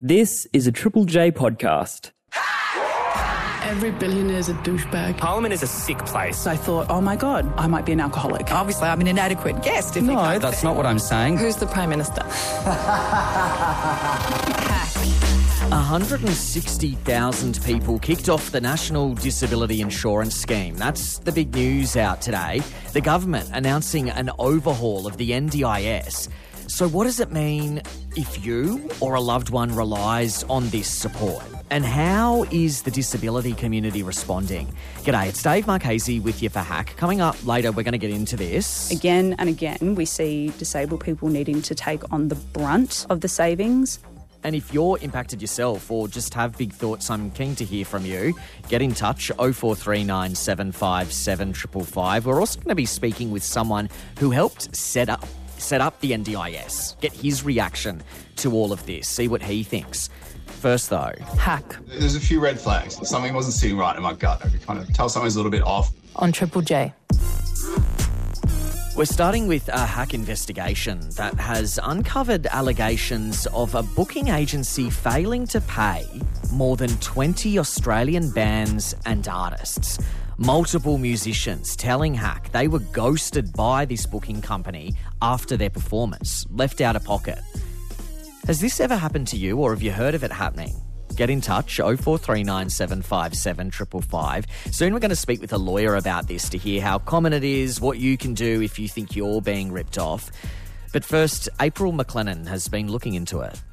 This is a Triple J podcast. Every billionaire's a douchebag. Parliament is a sick place. I thought, oh my God, I might be an alcoholic. Obviously, I'm an inadequate guest. No, that's not what I'm saying. Who's the Prime Minister? 160,000 people kicked off the National Disability Insurance Scheme. That's the big news out today. The government announcing an overhaul of the NDIS. So what does it mean if you or a loved one relies on this support? And how is the disability community responding? G'day, it's Dave Marchese with you for Hack. Coming up later, we're going to get into this. Again and again, we see disabled people needing to take on the brunt of the savings. And if you're impacted yourself or just have big thoughts, I'm keen to hear from you. Get in touch, 0439 757 555. We're also going to be speaking with someone who helped set up the NDIS. Get his reaction to all of this, see what he thinks. First though, Hack. There's a few red flags. Something wasn't sitting right in my gut. I could kind of tell something's a little bit off. On Triple J. We're starting with a Hack investigation that has uncovered allegations of a booking agency failing to pay more than 20 Australian bands and artists. Multiple musicians telling Hack they were ghosted by this booking company after their performance, left out of pocket. Has this ever happened to you, or have you heard of it happening? Get in touch, 0439 757 555. Soon we're going to speak with a lawyer about this to hear how common it is, what you can do if you think you're being ripped off. But first, April McLennan has been looking into it.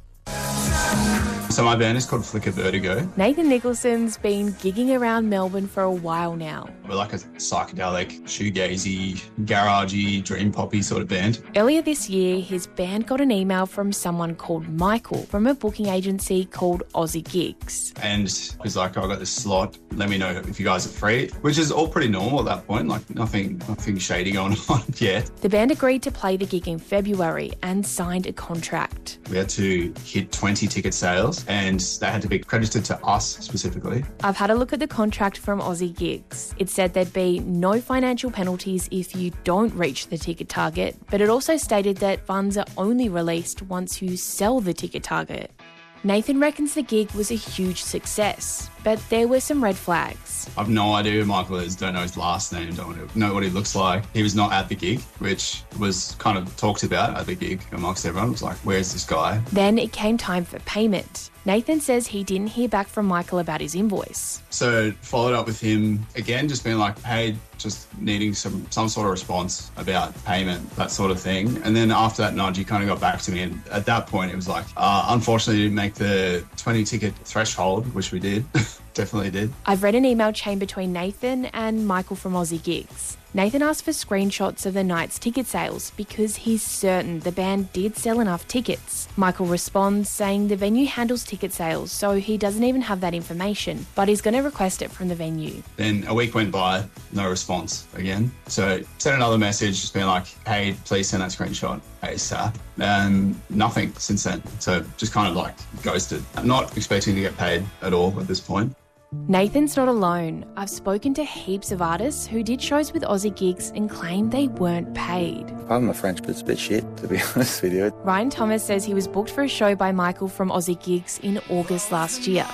So my band is called Flicker Vertigo. Nathan Nicholson's been gigging around Melbourne for a while now. We're like a psychedelic, shoegazy, garagey, dream poppy sort of band. Earlier this year, his band got an email from someone called Michael from a booking agency called Aussie Gigs. And he's like, I got this slot, let me know if you guys are free, which is all pretty normal at that point, like nothing shady going on yet. The band agreed to play the gig in February and signed a contract. We had to hit 20 ticket sales and that had to be credited to us specifically. I've had a look at the contract from Aussie Gigs. It said there'd be no financial penalties if you don't reach the ticket target, but it also stated that funds are only released once you sell the ticket target. Nathan reckons the gig was a huge success, but there were some red flags. I've no idea who Michael is, don't know his last name, don't know what he looks like. He was not at the gig, which was kind of talked about at the gig amongst everyone. It was like, where's this guy? Then it came time for payment. Nathan says he didn't hear back from Michael about his invoice. So followed up with him again, just being like, hey, just needing some sort of response about payment, that sort of thing. And then after that nudge, he kind of got back to me. And at that point, it was like, unfortunately, we didn't make the 20 ticket threshold, which we did. Definitely did. I've read an email chain between Nathan and Michael from Aussie Gigs. Nathan asked for screenshots of the night's ticket sales because he's certain the band did sell enough tickets. Michael responds saying the venue handles ticket sales, so he doesn't even have that information, but he's going to request it from the venue. Then a week went by, no response again. So sent another message just being like, hey, please send that screenshot ASAP. And nothing since then. So just kind of like ghosted. I'm not expecting to get paid at all at this point. Nathan's not alone. I've spoken to heaps of artists who did shows with Aussie Gigs and claimed they weren't paid. Pardon my French, but it's a bit shit, to be honest with you. Ryan Thomas says he was booked for a show by Michael from Aussie Gigs in August last year.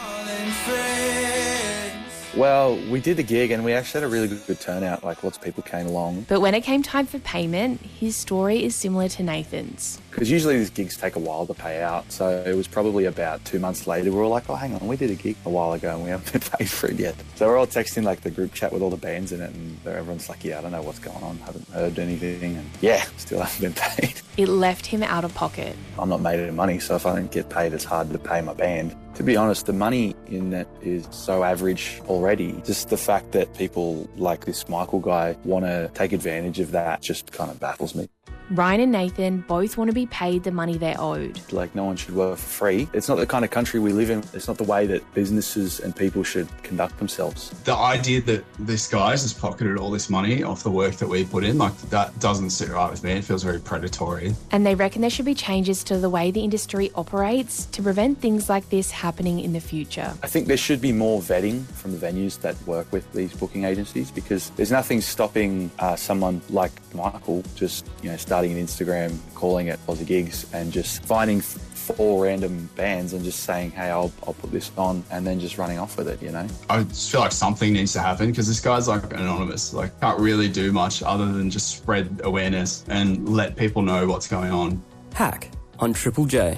Well, we did the gig and we actually had a really good turnout, like lots of people came along. But when it came time for payment, his story is similar to Nathan's. Because usually these gigs take a while to pay out, so it was probably about 2 months later, we were like, oh, hang on, we did a gig a while ago and we haven't been paid for it yet. So we're all texting like the group chat with all the bands in it and everyone's like, yeah, I don't know what's going on, haven't heard anything, and yeah, still haven't been paid. It left him out of pocket. I'm not made of money, so if I don't get paid, it's hard to pay my band. To be honest, the money in it is so average already. Just the fact that people like this Michael guy want to take advantage of that just kind of baffles me. Ryan and Nathan both want to be paid the money they're owed. Like, no one should work for free. It's not the kind of country we live in. It's not the way that businesses and people should conduct themselves. The idea that this guy has pocketed all this money off the work that we put in, like, that doesn't sit right with me. It feels very predatory. And they reckon there should be changes to the way the industry operates to prevent things like this happening in the future. I think there should be more vetting from the venues that work with these booking agencies, because there's nothing stopping someone like Michael just, starting an Instagram, calling it Aussie Gigs and just finding 4 random bands and just saying, hey, I'll put this on, and then just running off with it, you know? I just feel like something needs to happen because this guy's like anonymous, like can't really do much other than just spread awareness and let people know what's going on. Hack on Triple J.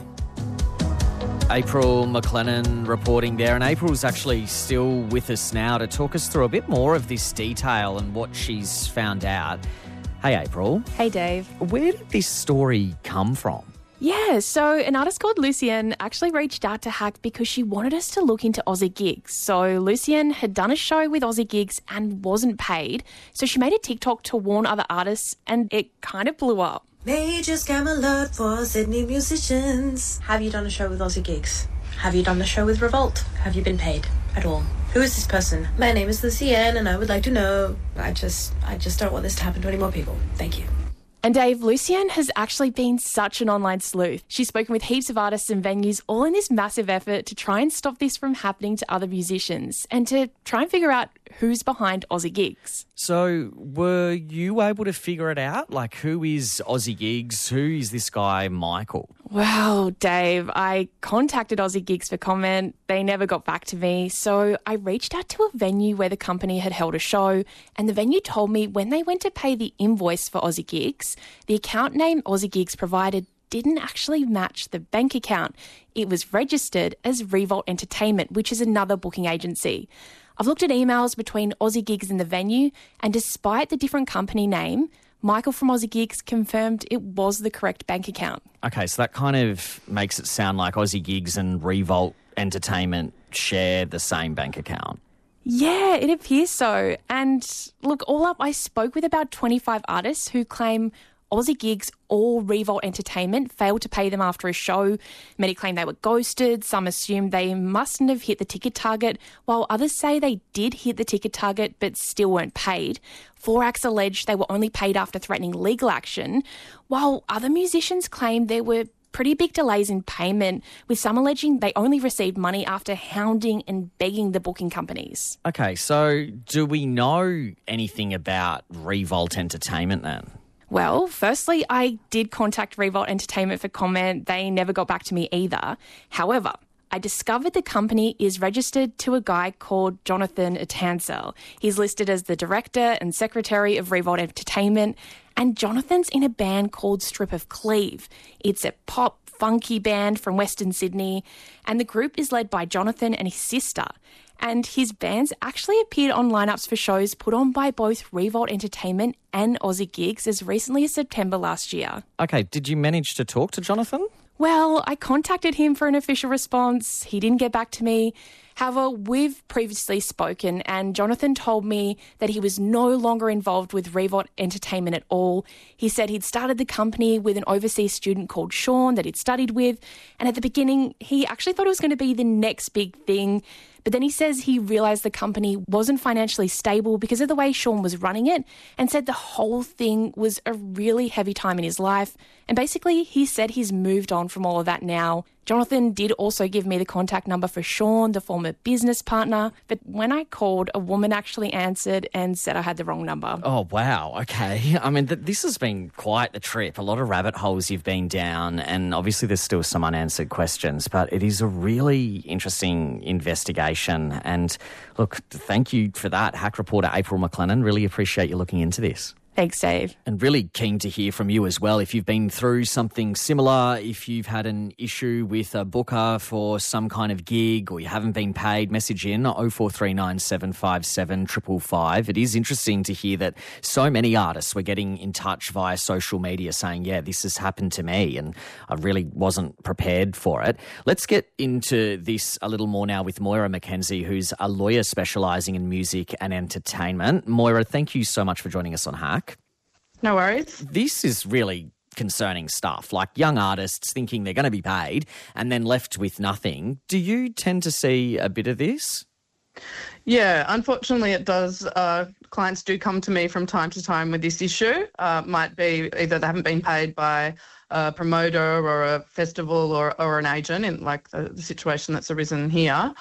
April McLennan reporting there, and April's actually still with us now to talk us through a bit more of this detail and what she's found out. Hey, April. Hey, Dave. Where did this story come from? Yeah, so an artist called Lucienne actually reached out to Hack because she wanted us to look into Aussie Gigs. So Lucienne had done a show with Aussie Gigs and wasn't paid, so she made a TikTok to warn other artists, and it kind of blew up. Major scam alert for Sydney musicians. Have you done a show with Aussie Gigs? Have you done a show with Revolt? Have you been paid at all? Who is this person? My name is Lucienne and I would like to know. I just don't want this to happen to any more people. Thank you. And Dave, Lucienne has actually been such an online sleuth. She's spoken with heaps of artists and venues, all in this massive effort to try and stop this from happening to other musicians and to try and figure out who's behind Aussie Gigs. So were you able to figure it out? Like, who is Aussie Gigs? Who is this guy, Michael? Well, Dave, I contacted Aussie Gigs for comment. They never got back to me. So I reached out to a venue where the company had held a show, and the venue told me when they went to pay the invoice for Aussie Gigs, the account name Aussie Gigs provided didn't actually match the bank account. It was registered as Revolt Entertainment, which is another booking agency. I've looked at emails between Aussie Gigs and the venue, and despite the different company name, Michael from Aussie Gigs confirmed it was the correct bank account. Okay, so that kind of makes it sound like Aussie Gigs and Revolt Entertainment share the same bank account. Yeah, it appears so. And look, all up, I spoke with about 25 artists who claim Aussie Gigs or Revolt Entertainment failed to pay them after a show. Many claim they were ghosted. Some assume they mustn't have hit the ticket target, while others say they did hit the ticket target but still weren't paid. 4 acts allege they were only paid after threatening legal action, while other musicians claim there were pretty big delays in payment, with some alleging they only received money after hounding and begging the booking companies. Okay, so do we know anything about Revolt Entertainment then? Well, firstly, I did contact Revolt Entertainment for comment. They never got back to me either. However, I discovered the company is registered to a guy called Jonathan Atansel. He's listed as the director and secretary of Revolt Entertainment, and Jonathan's in a band called Strip of Cleave. It's a pop, funky band from Western Sydney, and the group is led by Jonathan and his sister. And his bands actually appeared on lineups for shows put on by both Revolt Entertainment and Aussie Gigs as recently as September last year. Okay, did you manage to talk to Jonathan? Well, I contacted him for an official response. He didn't get back to me. However, we've previously spoken, and Jonathan told me that he was no longer involved with Revolt Entertainment at all. He said he'd started the company with an overseas student called Sean that he'd studied with, and at the beginning, he actually thought it was going to be the next big thing. But then he says he realised the company wasn't financially stable because of the way Sean was running it, and said the whole thing was a really heavy time in his life. And basically, he said he's moved on from all of that now. Jonathan did also give me the contact number for Sean, the former business partner, but when I called, a woman actually answered and said I had the wrong number. Oh, wow. Okay. I mean, this has been quite the trip. A lot of rabbit holes you've been down, and obviously there's still some unanswered questions, but it is a really interesting investigation. And look, thank you for that, Hack reporter April McLennan. Really appreciate you looking into this. Thanks, Dave. And really keen to hear from you as well. If you've been through something similar, if you've had an issue with a booker for some kind of gig or you haven't been paid, message in 0439 757 555. It is interesting to hear that so many artists were getting in touch via social media saying, yeah, this has happened to me and I really wasn't prepared for it. Let's get into this a little more now with Moira McKenzie, who's a lawyer specialising in music and entertainment. Moira, thank you so much for joining us on Hack. No worries. This is really concerning stuff, like young artists thinking they're going to be paid and then left with nothing. Do you tend to see a bit of this? Yeah, unfortunately it does. Clients do come to me from time to time with this issue. Might be either they haven't been paid by a promoter or a festival or an agent in like the situation that's arisen here.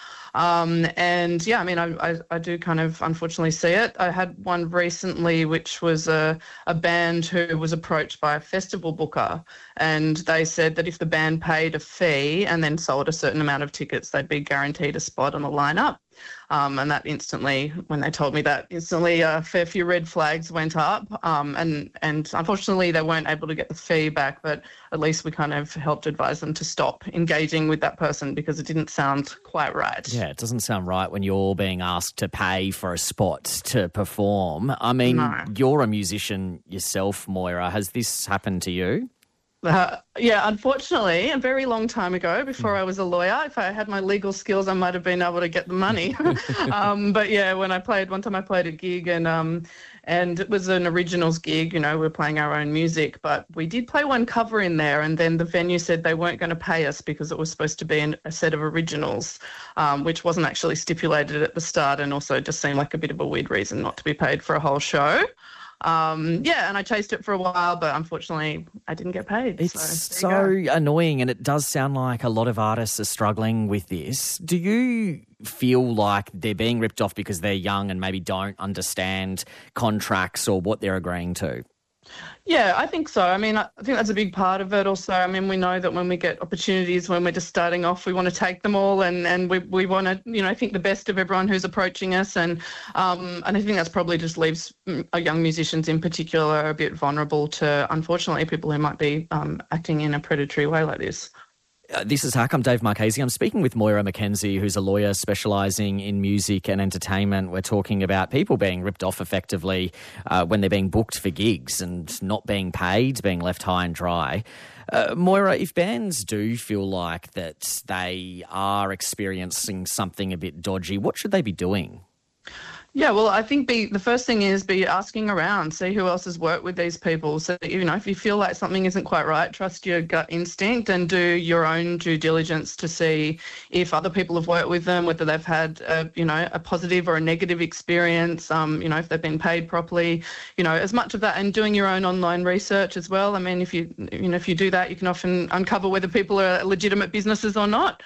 And yeah, I mean, I do kind of unfortunately see it. I had one recently, which was a band who was approached by a festival booker, and they said that if the band paid a fee and then sold a certain amount of tickets, they'd be guaranteed a spot on the lineup. And that instantly, when they told me that, a fair few red flags went up. And unfortunately, they weren't able to get the fee back, but at least we kind of helped advise them to stop engaging with that person because it didn't sound quite right. Yeah, it doesn't sound right when you're being asked to pay for a spot to perform. I mean, You're a musician yourself, Moira. Has this happened to you? Yeah, unfortunately, a very long time ago, before I was a lawyer. If I had my legal skills, I might have been able to get the money. But yeah, one time I played a gig and it was an originals gig. You know, we were playing our own music, but we did play one cover in there, and then the venue said they weren't going to pay us because it was supposed to be a set of originals, which wasn't actually stipulated at the start, and also just seemed like a bit of a weird reason not to be paid for a whole show. And I chased it for a while, but unfortunately I didn't get paid. It's so annoying, and it does sound like a lot of artists are struggling with this. Do you feel like they're being ripped off because they're young and maybe don't understand contracts or what they're agreeing to? Yeah, I think so. I mean, I think that's a big part of it also. I mean, we know that when we get opportunities, when we're just starting off, we want to take them all and we want to, think the best of everyone who's approaching us. And I think that's probably just leaves young musicians in particular a bit vulnerable to, unfortunately, people who might be acting in a predatory way like this. This is Hack. I'm Dave Marchese. I'm speaking with Moira McKenzie, who's a lawyer specialising in music and entertainment. We're talking about people being ripped off effectively when they're being booked for gigs and not being paid, being left high and dry. Moira, if bands do feel like that they are experiencing something a bit dodgy, what should they be doing? Yeah, well, I think the first thing is be asking around, see who else has worked with these people. So, if you feel like something isn't quite right, trust your gut instinct and do your own due diligence to see if other people have worked with them, whether they've had, a positive or a negative experience, if they've been paid properly, as much of that, and doing your own online research as well. I mean, if you do that, you can often uncover whether people are legitimate businesses or not.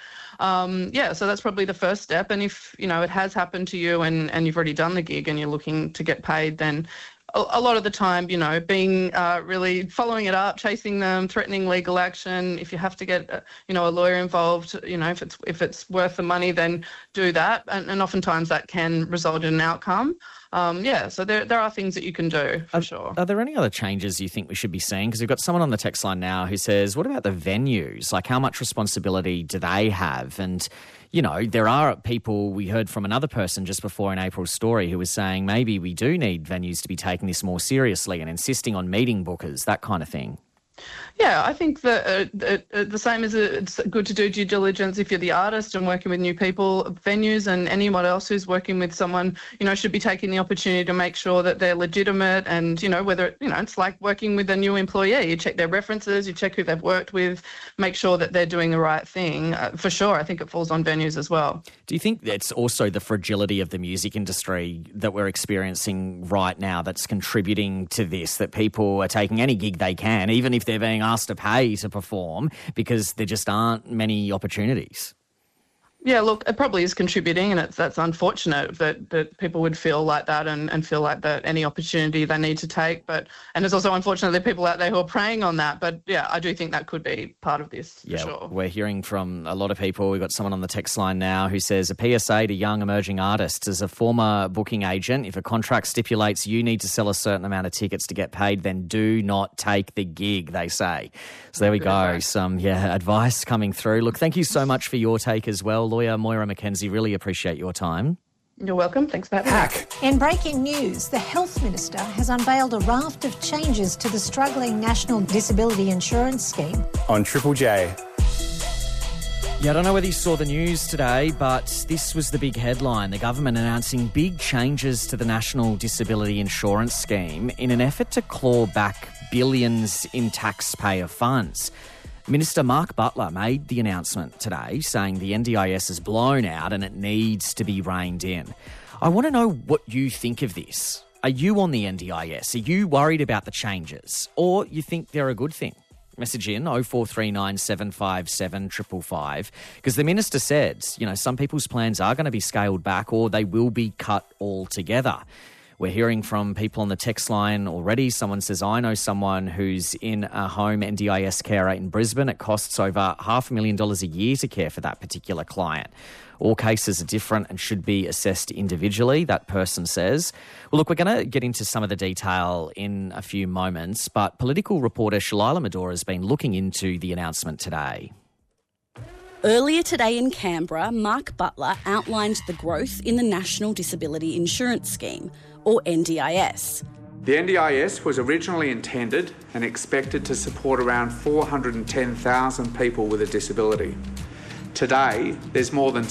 So that's probably the first step. And if, it has happened to you and you've already done the gig and you're looking to get paid, then a lot of the time, being really following it up, chasing them, threatening legal action. If you have to get, a lawyer involved, if it's worth the money, then do that. And oftentimes that can result in an outcome. So there are things that you can do for sure. Are there any other changes you think we should be seeing? Because we've got someone on the text line now who says, what about the venues? Like, how much responsibility do they have? And, there are people, we heard from another person just before in April's story who was saying maybe we do need venues to be taking this more seriously and insisting on meeting bookers, that kind of thing. Yeah, I think that the same as it's good to do due diligence if you're the artist and working with new people, venues and anyone else who's working with someone, should be taking the opportunity to make sure that they're legitimate and, whether, it's like working with a new employee. You check their references, you check who they've worked with, make sure that they're doing the right thing. For sure, I think it falls on venues as well. Do you think that's also the fragility of the music industry that we're experiencing right now that's contributing to this, that people are taking any gig they can, even if they're being asked to pay to perform, because there just aren't many opportunities? Yeah, look, it probably is contributing, and that's unfortunate that people would feel like that and feel like that any opportunity they need to take. And it's also unfortunate that people out there who are preying on that. But yeah, I do think that could be part of this for sure. We're hearing from a lot of people. We've got someone on the text line now who says, a PSA to young emerging artists. As a former booking agent, if a contract stipulates you need to sell a certain amount of tickets to get paid, then do not take the gig, they say. So there we go. Some advice coming through. Look, thank you so much for your take as well, lawyer Moira McKenzie. Really appreciate your time. You're welcome. Thanks for having me. In breaking news, the Health Minister has unveiled a raft of changes to the struggling National Disability Insurance Scheme. On Triple J. Yeah, I don't know whether you saw the news today, but this was the big headline. The government announcing big changes to the National Disability Insurance Scheme in an effort to claw back billions in taxpayer funds. Minister Mark Butler made the announcement today saying the NDIS is blown out and it needs to be reined in. I want to know what you think of this. Are you on the NDIS? Are you worried about the changes? Or you think they're a good thing? Message in 0439 757 555, because the minister said, some people's plans are going to be scaled back or they will be cut altogether. We're hearing from people on the text line already. Someone says, I know someone who's in a home NDIS carer in Brisbane. It costs over $500,000 a year to care for that particular client. All cases are different and should be assessed individually, that person says. Well, look, we're going to get into some of the detail in a few moments, but political reporter Shalila Medora has been looking into the announcement today. Earlier today in Canberra, Mark Butler outlined the growth in the National Disability Insurance Scheme, or NDIS. The NDIS was originally intended and expected to support around 410,000 people with a disability. Today, there's more than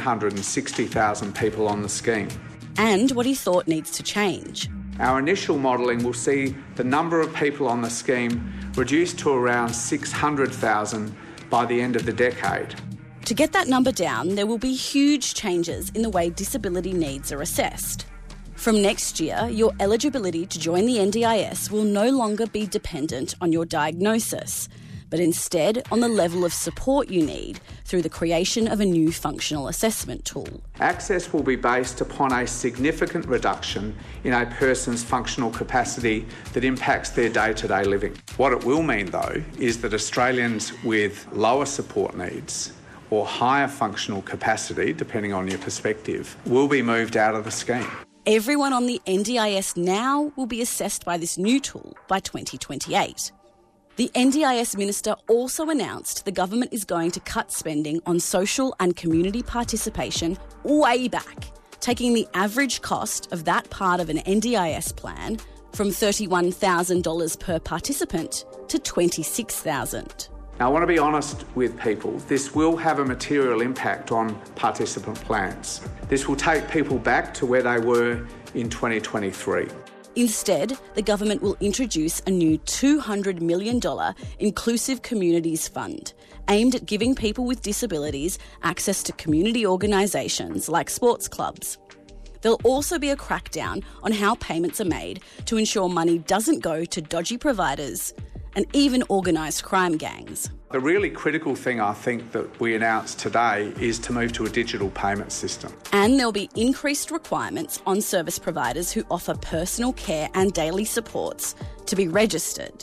760,000 people on the scheme. And what he thought needs to change. Our initial modelling will see the number of people on the scheme reduced to around 600,000 by the end of the decade. To get that number down, there will be huge changes in the way disability needs are assessed. From next year, your eligibility to join the NDIS will no longer be dependent on your diagnosis, but instead on the level of support you need through the creation of a new functional assessment tool. Access will be based upon a significant reduction in a person's functional capacity that impacts their day-to-day living. What it will mean, though, is that Australians with lower support needs or higher functional capacity, depending on your perspective, will be moved out of the scheme. Everyone on the NDIS now will be assessed by this new tool by 2028. The NDIS minister also announced the government is going to cut spending on social and community participation way back, taking the average cost of that part of an NDIS plan from $31,000 per participant to $26,000. Now, I want to be honest with people. This will have a material impact on participant plans. This will take people back to where they were in 2023. Instead, the government will introduce a new $200 million Inclusive Communities Fund aimed at giving people with disabilities access to community organisations like sports clubs. There'll also be a crackdown on how payments are made to ensure money doesn't go to dodgy providers and even organised crime gangs. The really critical thing I think that we announced today is to move to a digital payment system. And there'll be increased requirements on service providers who offer personal care and daily supports to be registered.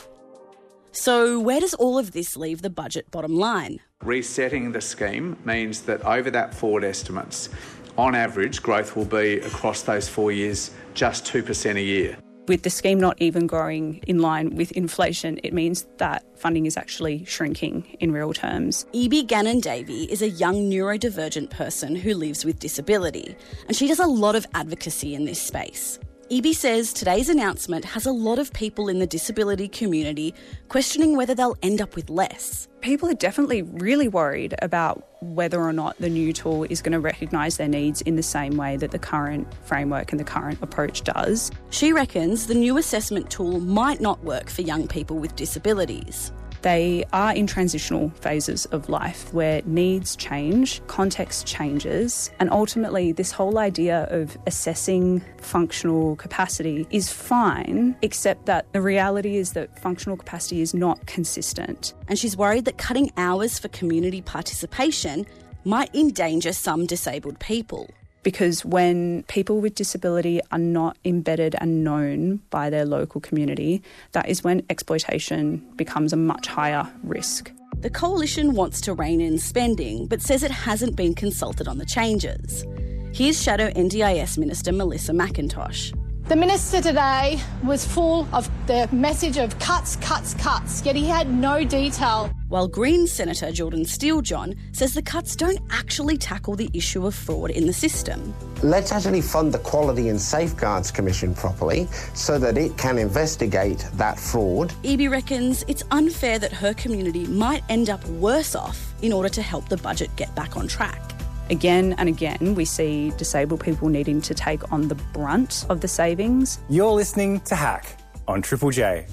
So where does all of this leave the budget bottom line? Resetting the scheme means that over that forward estimates, on average, growth will be across those 4 years just 2% a year. With the scheme not even growing in line with inflation, it means that funding is actually shrinking in real terms. Ibi Gannon-Davey is a young neurodivergent person who lives with disability, and she does a lot of advocacy in this space. Ibi says today's announcement has a lot of people in the disability community questioning whether they'll end up with less. People are definitely really worried about whether or not the new tool is going to recognise their needs in the same way that the current framework and the current approach does. She reckons the new assessment tool might not work for young people with disabilities. They are in transitional phases of life where needs change, context changes, and ultimately this whole idea of assessing functional capacity is fine, except that the reality is that functional capacity is not consistent. And she's worried that cutting hours for community participation might endanger some disabled people. Because when people with disability are not embedded and known by their local community, that is when exploitation becomes a much higher risk. The Coalition wants to rein in spending, but says it hasn't been consulted on the changes. Here's Shadow NDIS Minister Melissa McIntosh. The Minister today was full of the message of cuts, cuts, cuts, yet he had no detail. While Greens Senator Jordan Steele-John says the cuts don't actually tackle the issue of fraud in the system. Let's actually fund the Quality and Safeguards Commission properly so that it can investigate that fraud. Ibi reckons it's unfair that her community might end up worse off in order to help the budget get back on track. Again and again, we see disabled people needing to take on the brunt of the savings. You're listening to Hack on Triple J.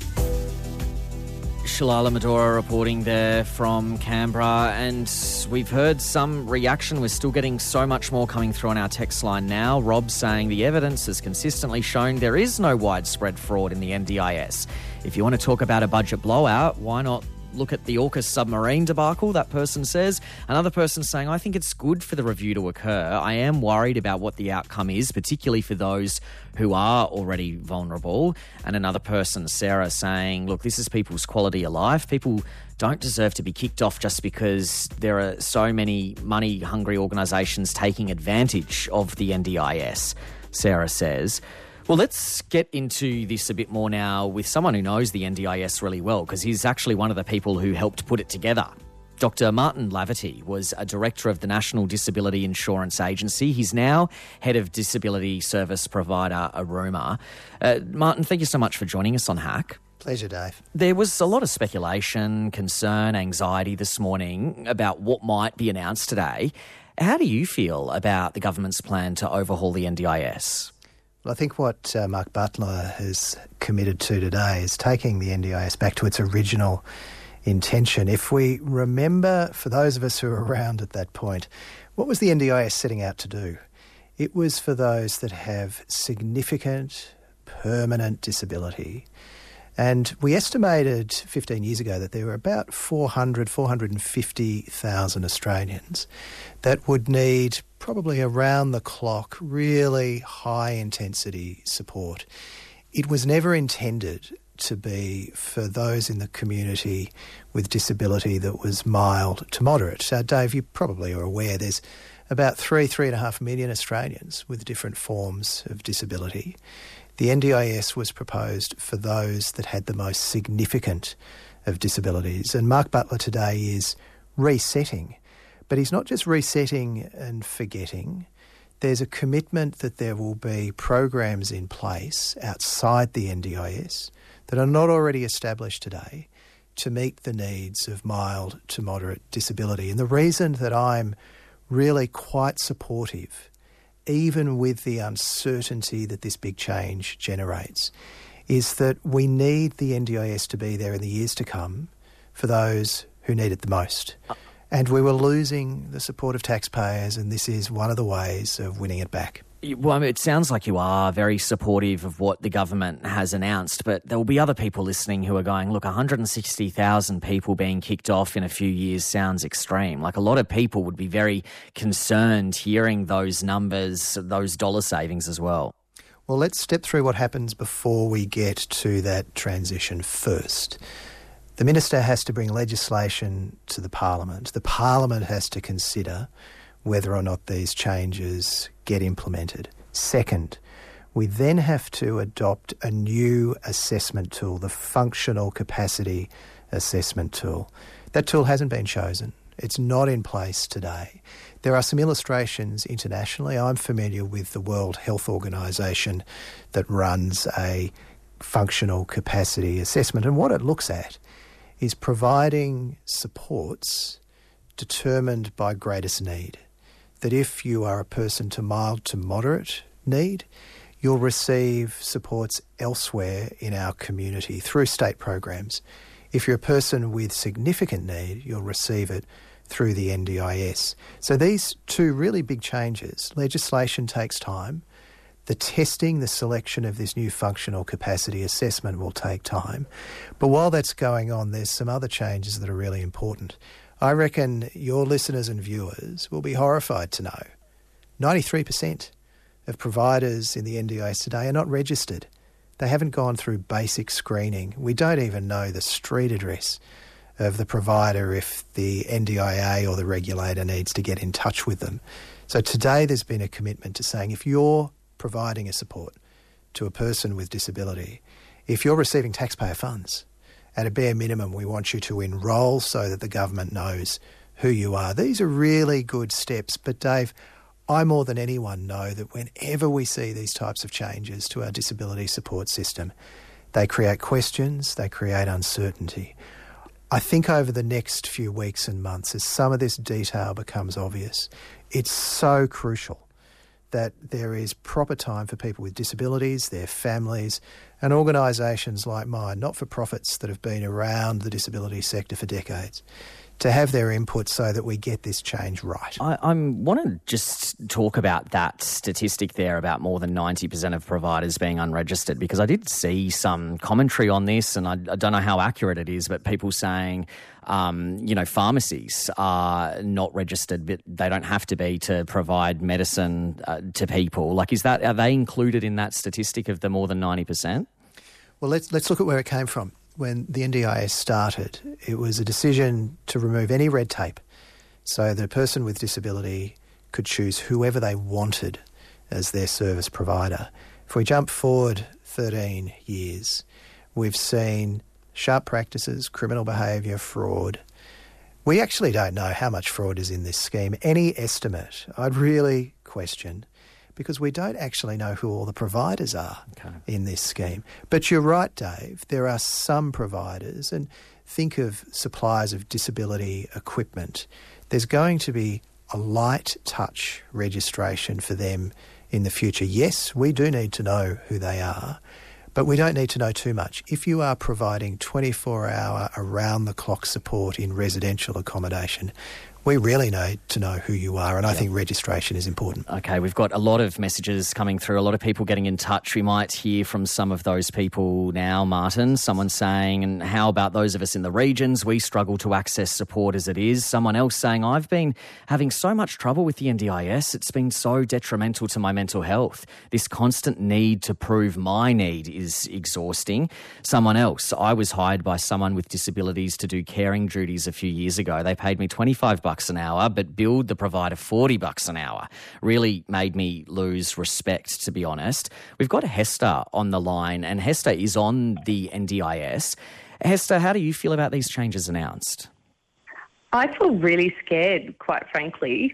Shalila Medora reporting there from Canberra, and we've heard some reaction. We're still getting so much more coming through on our text line now. Rob saying the evidence has consistently shown there is no widespread fraud in the NDIS. If you want to talk about a budget blowout, why not look at the AUKUS submarine debacle, that person says. Another person saying, I think it's good for the review to occur. I am worried about what the outcome is, particularly for those who are already vulnerable. And another person, Sarah, saying, look, this is people's quality of life. People don't deserve to be kicked off just because there are so many money-hungry organisations taking advantage of the NDIS, Sarah says. Well, let's get into this a bit more now with someone who knows the NDIS really well, because he's actually one of the people who helped put it together. Dr. Martin Laverty was a director of the National Disability Insurance Agency. He's now head of disability service provider Aruma. Martin, thank you so much for joining us on Hack. Pleasure, Dave. There was a lot of speculation, concern, anxiety this morning about what might be announced today. How do you feel about the government's plan to overhaul the NDIS? Well, I think what Mark Butler has committed to today is taking the NDIS back to its original intention. If we remember, for those of us who were around at that point, what was the NDIS setting out to do? It was for those that have significant, permanent disability. And we estimated 15 years ago that there were about 450,000 Australians that would need probably around-the-clock, really high-intensity support. It was never intended to be for those in the community with disability that was mild to moderate. Dave, you probably are aware there's about 3.5 million Australians with different forms of disability. The NDIS was proposed for those that had the most significant of disabilities. And Mark Butler today is resetting. But he's not just resetting and forgetting. There's a commitment that there will be programs in place outside the NDIS that are not already established today to meet the needs of mild to moderate disability. And the reason that I'm really quite supportive, even with the uncertainty that this big change generates, is that we need the NDIS to be there in the years to come for those who need it the most. And we were losing the support of taxpayers, and this is one of the ways of winning it back. Well, I mean, it sounds like you are very supportive of what the government has announced, but there will be other people listening who are going, look, 160,000 people being kicked off in a few years sounds extreme. Like, a lot of people would be very concerned hearing those numbers, those dollar savings as well. Well, let's step through what happens before we get to that transition first. The Minister has to bring legislation to the Parliament. The Parliament has to consider whether or not these changes get implemented. Second, we then have to adopt a new assessment tool, the Functional Capacity Assessment Tool. That tool hasn't been chosen. It's not in place today. There are some illustrations internationally. I'm familiar with the World Health Organization that runs a functional capacity assessment, and what it looks at is providing supports determined by greatest need. That if you are a person to mild to moderate need, you'll receive supports elsewhere in our community through state programs. If you're a person with significant need, you'll receive it through the NDIS. So these two really big changes. Legislation takes time. The testing, the selection of this new functional capacity assessment will take time. But while that's going on, there's some other changes that are really important. I reckon your listeners and viewers will be horrified to know 93% of providers in the NDIS today are not registered. They haven't gone through basic screening. We don't even know the street address of the provider if the NDIA or the regulator needs to get in touch with them. So today there's been a commitment to saying if you're providing a support to a person with disability, if you're receiving taxpayer funds, at a bare minimum, we want you to enrol so that the government knows who you are. These are really good steps. But Dave, I more than anyone know that whenever we see these types of changes to our disability support system, they create questions, they create uncertainty. I think over the next few weeks and months, as some of this detail becomes obvious, it's so crucial that there is proper time for people with disabilities, their families, and organisations like mine, not-for-profits that have been around the disability sector for decades, to have their input so that we get this change right. I want to just talk about that statistic there about more than 90% of providers being unregistered, because I did see some commentary on this, and I don't know how accurate it is, but people saying, pharmacies are not registered, but they don't have to be to provide medicine to people. Like, are they included in that statistic of the more than 90%? Well, let's look at where it came from. When the NDIS started, it was a decision to remove any red tape so that a person with disability could choose whoever they wanted as their service provider. If we jump forward 13 years, we've seen sharp practices, criminal behaviour, fraud. We actually don't know how much fraud is in this scheme. Any estimate, I'd really question, because we don't actually know who all the providers are in this scheme. But you're right, Dave, there are some providers, and think of suppliers of disability equipment. There's going to be a light touch registration for them in the future. Yes, we do need to know who they are, but we don't need to know too much. If you are providing 24-hour, around-the-clock support in residential accommodation, we really need to know who you are, and I think registration is important. Okay, we've got a lot of messages coming through, a lot of people getting in touch. We might hear from some of those people now, Martin. Someone saying, and how about those of us in the regions? We struggle to access support as it is. Someone else saying, I've been having so much trouble with the NDIS. It's been so detrimental to my mental health. This constant need to prove my need is exhausting. Someone else, I was hired by someone with disabilities to do caring duties a few years ago. They paid me $25 an hour, but billed the provider $40 an hour. Really made me lose respect, to be honest. We've got Hester on the line, and Hester is on the NDIS. Hester, how do you feel about these changes announced? I feel really scared, quite frankly.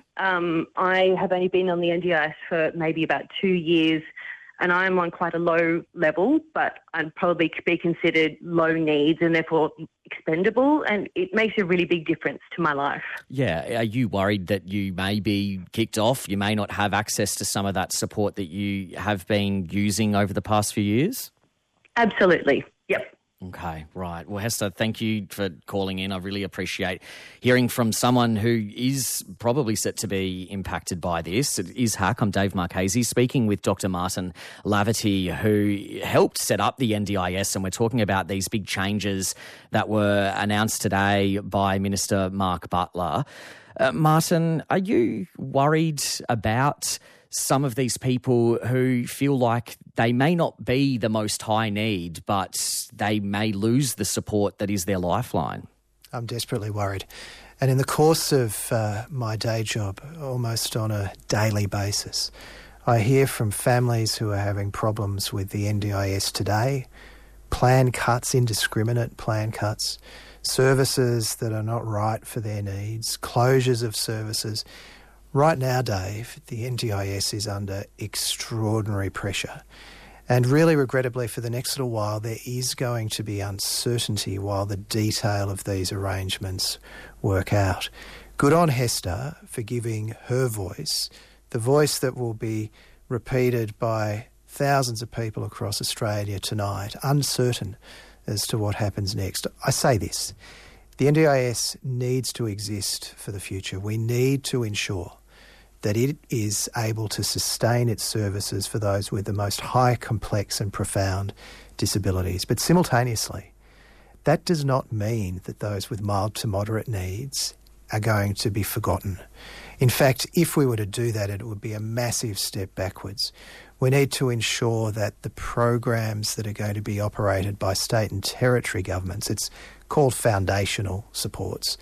I have only been on the NDIS for maybe about 2 years, and I'm on quite a low level, but I'd probably be considered low needs and therefore expendable, and it makes a really big difference to my life. Yeah, are you worried that you may be kicked off? You may not have access to some of that support that you have been using over the past few years? Absolutely, yep. Okay, right. Well, Hester, thank you for calling in. I really appreciate hearing from someone who is probably set to be impacted by this. It is HAC. I'm Dave Marchese, speaking with Dr. Martin Laverty, who helped set up the NDIS, and we're talking about these big changes that were announced today by Minister Mark Butler. Martin, are you worried about some of these people who feel like they may not be the most high need, but they may lose the support that is their lifeline? I'm desperately worried. And in the course of my day job, almost on a daily basis, I hear from families who are having problems with the NDIS today, plan cuts, indiscriminate plan cuts, services that are not right for their needs, closures of services. Right now, Dave, the NDIS is under extraordinary pressure. And really, regrettably, for the next little while, there is going to be uncertainty while the detail of these arrangements work out. Good on Hester for giving her voice, the voice that will be repeated by thousands of people across Australia tonight, uncertain as to what happens next. I say this, the NDIS needs to exist for the future. We need to ensure that it is able to sustain its services for those with the most high, complex and profound disabilities. But simultaneously, that does not mean that those with mild to moderate needs are going to be forgotten. In fact, if we were to do that, it would be a massive step backwards. We need to ensure that the programs that are going to be operated by state and territory governments, it's called foundational supports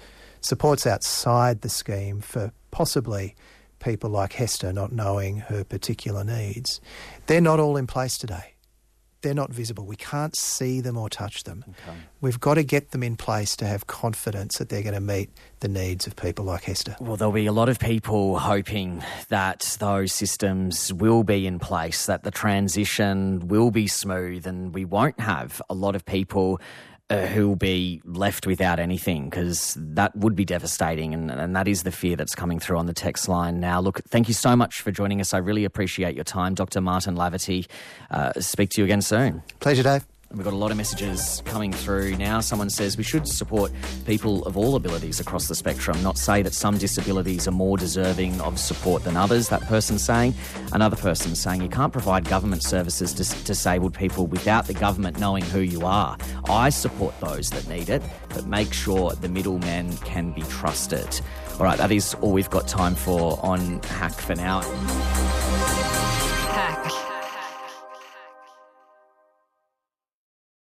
outside the scheme for possibly people like Hester not knowing her particular needs. They're not all in place today. They're not visible. We can't see them or touch them. Okay. We've got to get them in place to have confidence that they're going to meet the needs of people like Hester. Well, there'll be a lot of people hoping that those systems will be in place, that the transition will be smooth, and we won't have a lot of people who will be left without anything, because that would be devastating, and that is the fear that's coming through on the text line now. Look, thank you so much for joining us. I really appreciate your time, Dr. Martin Laverty. Speak to you again soon. Pleasure, Dave. And we've got a lot of messages coming through now. Someone says we should support people of all abilities across the spectrum, not say that some disabilities are more deserving of support than others, that person's saying. Another person's saying you can't provide government services to disabled people without the government knowing who you are. I support those that need it, but make sure the middlemen can be trusted. All right, that is all we've got time for on Hack for now.